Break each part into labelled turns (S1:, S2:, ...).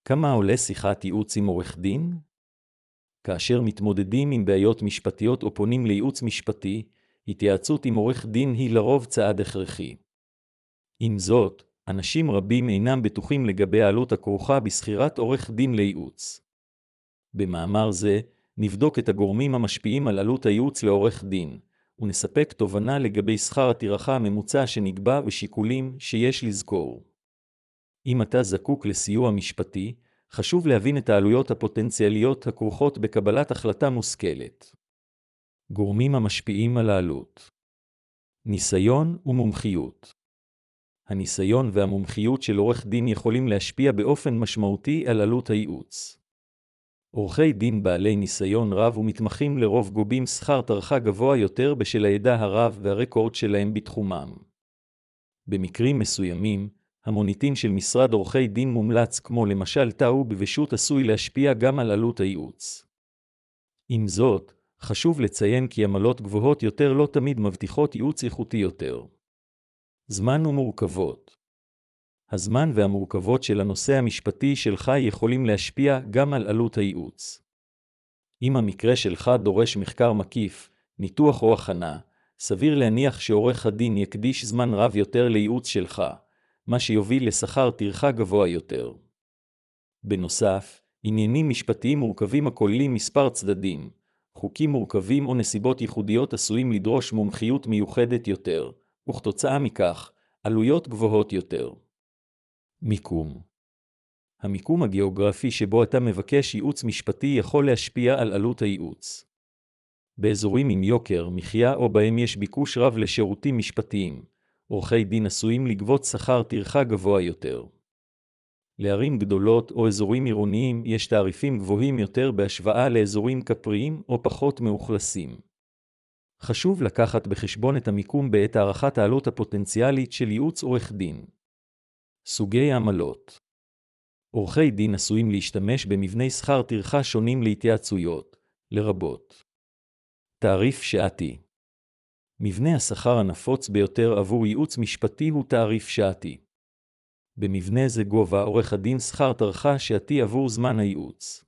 S1: כמה עולה שיחת ייעוץ עם עורך דין? כאשר מתמודדים עם בעיות משפטיות או פונים לייעוץ משפטי, התייעצות עם עורך דין היא לרוב צעד הכרחי. עם זאת, אנשים רבים אינם בטוחים לגבי העלות הכרוכה בשכירת עורך דין לייעוץ. במאמר זה, נבדוק את הגורמים המשפיעים על עלות הייעוץ לעורך דין, ונספק תובנה לגבי שכר הטרחה הממוצע שנקבע ושיקולים שיש לזכור. אם אתה זקוק לסיוע משפטי, חשוב להבין את העלויות הפוטנציאליות הכרוכות בקבלת החלטה מושכלת. גורמים המשפיעים על העלות. ניסיון ומומחיות. הניסיון והמומחיות של עורך דין יכולים להשפיע באופן משמעותי על עלות הייעוץ. עורכי דין בעלי ניסיון רב ומתמחים לרוב גובים שכר טרחה גבוה יותר בשל הידע הרב והרקורד שלהם בתחומם. במקרים מסוימים, המוניטין של משרד עורכי דין מומלץ כמו למשל טאו בבשות עשוי להשפיע גם על עלות הייעוץ. עם זאת, חשוב לציין כי עמלות גבוהות יותר לא תמיד מבטיחות ייעוץ איכותי יותר. זמן ומורכבות. הזמן והמורכבות של הנושא המשפטי שלך יכולים להשפיע גם על עלות הייעוץ. אם המקרה שלך דורש מחקר מקיף, ניתוח או הכנה, סביר להניח שעורך הדין יקדיש זמן רב יותר לייעוץ שלך, מה שיוביל לשכר טרחה גבוה יותר. בנוסף, עניינים משפטיים מורכבים הכוללים מספר צדדים, חוקים מורכבים או נסיבות ייחודיות עשויים לדרוש מומחיות מיוחדת יותר, וכתוצאה מכך, עלויות גבוהות יותר. מיקום. המיקום הגיאוגרפי שבו אתה מבקש ייעוץ משפטי יכול להשפיע על עלות הייעוץ. באזורים עם יוקר, מחיה או בהם יש ביקוש רב לשירותים משפטיים, עורכי דין עשויים לגבות שכר טרחה גבוה יותר. לערים גדולות או אזורים עירוניים יש תעריפים גבוהים יותר בהשוואה לאזורים כפריים או פחות מאוכלסים. חשוב לקחת בחשבון את המיקום בעת הערכת העלות הפוטנציאלית של ייעוץ עורך דין. סוגי עמלות. עורכי דין עשויים להשתמש במבני שכר טרחה שונים להתייעצויות, לרבות תעריף שעתי. מבנה השכר הנפוץ ביותר עבור ייעוץ משפטי הוא תעריף שעתי. במבנה זה גובה עורך הדין שכר טרחה שעתי עבור זמן הייעוץ.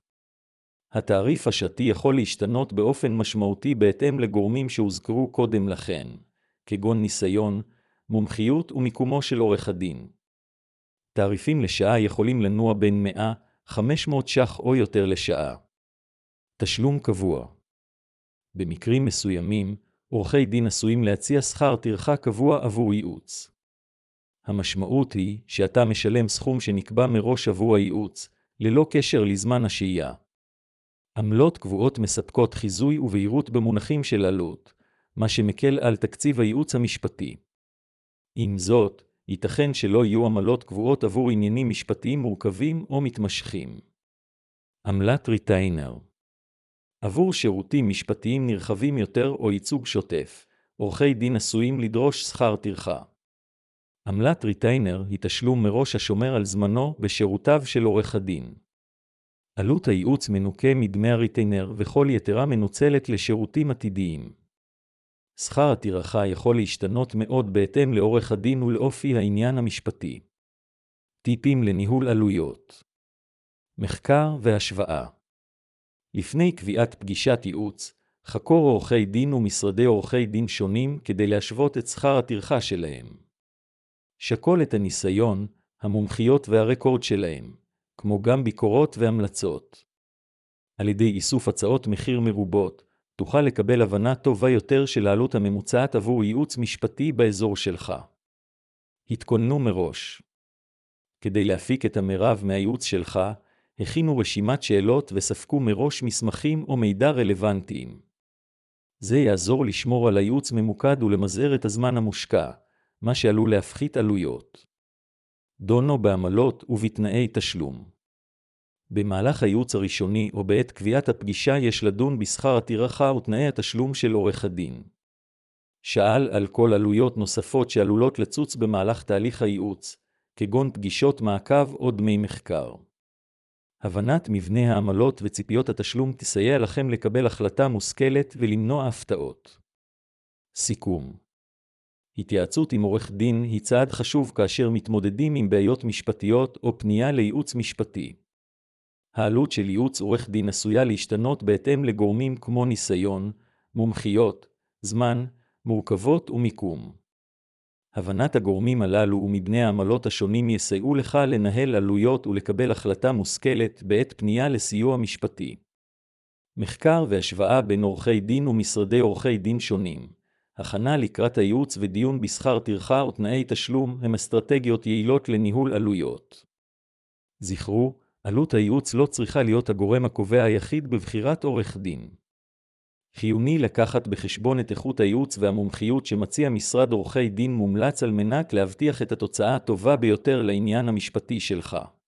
S1: התעריף השעתי יכול להשתנות באופן משמעותי בהתאם לגורמים שהוזכרו קודם לכן, כגון ניסיון, מומחיות ומיקומו של עורך הדין. תעריפים לשעה יכולים לנוע בין 100-500 ש"ח או יותר לשעה. תשלום קבוע. במקרים מסוימים, עורכי דין עשויים להציע שכר טרחה קבוע עבור ייעוץ. המשמעות היא שאתה משלם סכום שנקבע מראש עבור הייעוץ, ללא קשר לזמן השהייה. עמלות קבועות מספקות חיזוי ובהירות במונחים של עלות, מה שמקל על תקציב הייעוץ המשפטי. עם זאת, ייתכן שלא יהיו עמלות קבועות עבור עניינים משפטיים מורכבים או מתמשכים. עמלת ריטיינר. עבור שירותים משפטיים נרחבים יותר או ייצוג שוטף, עורכי דין עשויים לדרוש שכר טרחה. עמלת ריטיינר היא תשלום מראש השומר על זמנו בשירותיו של עורך הדין. עלות הייעוץ מנוכה מדמי הריטיינר וכל יתרה מנוצלת לשירותים עתידיים. שכר הטרחה יכול להשתנות מאוד בהתאם לעורך הדין ולאופי העניין המשפטי. טיפים לניהול עלויות. מחקר והשוואה. לפני קביעת פגישת ייעוץ, חקור עורכי דין ומשרדי עורכי דין שונים כדי להשוות את שכר הטרחה שלהם. שקול את הניסיון, המומחיות והרקורד שלהם, כמו גם ביקורות והמלצות. על ידי איסוף הצעות מחיר מרובות, תוכל לקבל הבנה טובה יותר של העלות הממוצעת עבור ייעוץ משפטי באזור שלך. התכוננו מראש. כדי להפיק את המרב מהייעוץ שלך, הכינו רשימת שאלות וספקו מראש מסמכים או מידע רלוונטיים. זה יעזור לשמור על הייעוץ ממוקד ולמזער את הזמן המושקע, מה שעלול להפחית עלויות. דונו בעמלות ובתנאי תשלום. במהלך הייעוץ הראשוני או בעת קביעת הפגישה יש לדון בשכר הטרחה ותנאי התשלום של עורך הדין. שאל על כל עלויות נוספות שעלולות לצוץ במהלך תהליך הייעוץ, כגון פגישות מעקב או דמי מחקר. הבנת מבנה העמלות וציפיות התשלום תסייע לכם לקבל החלטה מושכלת ולמנוע הפתעות. סיכום. התייעצות עם עורך דין היא צעד חשוב כאשר מתמודדים עם בעיות משפטיות או פנייה לייעוץ משפטי. העלות של ייעוץ עורך דין עשויה להשתנות בהתאם לגורמים כמו ניסיון, מומחיות, זמן, מורכבות ומיקום. הבנת הגורמים הללו ומבני העמלות השונים יסייעו לך לנהל עלויות ולקבל החלטה מושכלת בעת פנייה לסיוע משפטי. מחקר והשוואה בין עורכי דין ומשרדי עורכי דין שונים. הכנה לקראת הייעוץ ודיון בשכר טרחה או תנאי תשלום הם אסטרטגיות יעילות לניהול עלויות. זכרו, עלות הייעוץ לא צריכה להיות הגורם הקובע היחיד בבחירת עורך דין. חיוני לקחת בחשבון את איכות הייעוץ והמומחיות שמציע משרד עורכי דין מומלץ על מנת להבטיח את התוצאה הטובה ביותר לעניין המשפטי שלך.